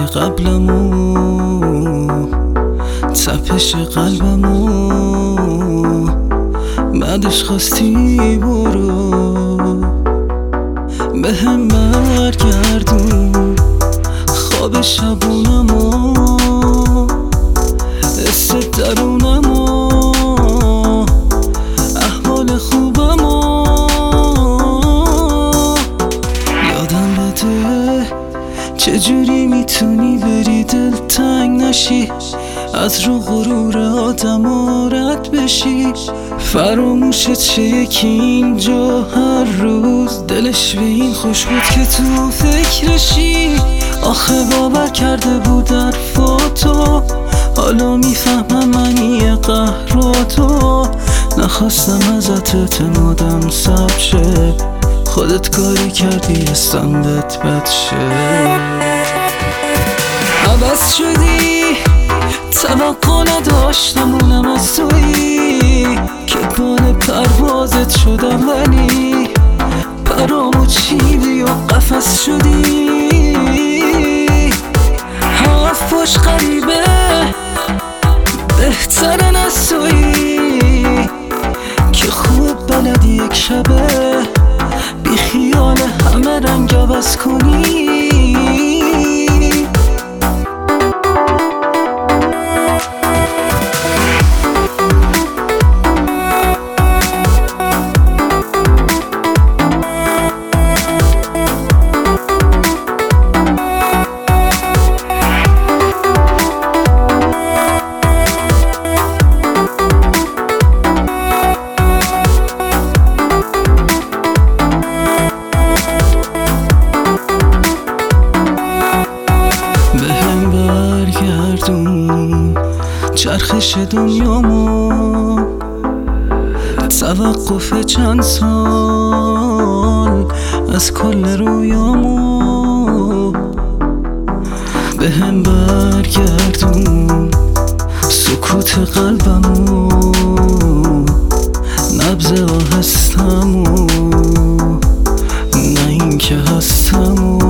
قبلمو، تپش قلبمو، بعدش خواستی برو بهم برگردون خواب شبونمو، حس درونمو، احوال خوبمو یادم بده چجوری میتونی بری دلتنگ نشی، از رو غرور آدم رد بشی، فراموشت شه یکی اینجا هر روز دلش به این خوش بود که تو فکرشی. آخه باور کرده بود حرفاتو، حالا میفهمم منی قهراتو، نخواستم ازت اعتمادم ثبت شه، خودت کاری کردی استندت بد شه. عوض شدی توقع نداشتم اونم از تویی که بال پروازت شدم، ولی پرامو چیدی و قفس شدی. حرف باش غریبه بهترن از تویی که خوب بلدی یک شبه بی خیال همه رنگ عوض کنی. چرخش دنیامو، توقف چند سال از کل رویامو، بهم برگردون سکوت قلبمو، نبض آهستمو، نه این که هستمو،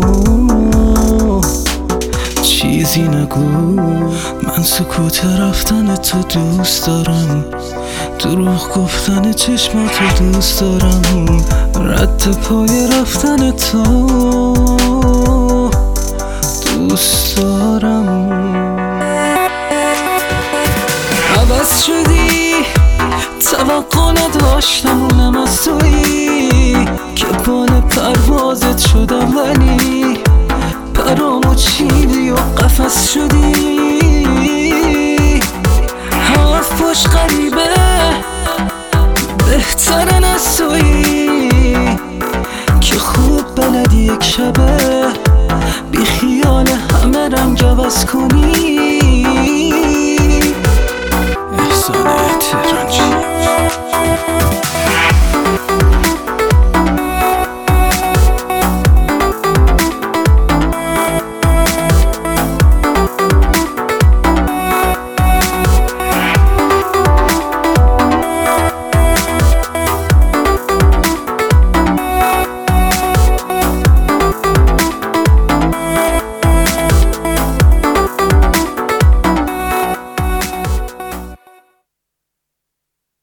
چیزی نگو، من سکوت رفتن تو دوست دارم، دروغ گفتن چشماتو دوست دارم، رد پای رفتن تو دوست دارم. عوض شدی توقع نداشتم اونم از تویی که بال پروازت شدم، ولی پرامو چیدی و قفس شدی. حرف باش غریبه بهترن از تویی که خوب بلدی یک شبه بی خیال همه رنگ عوض کنی. احسان تهرانچی.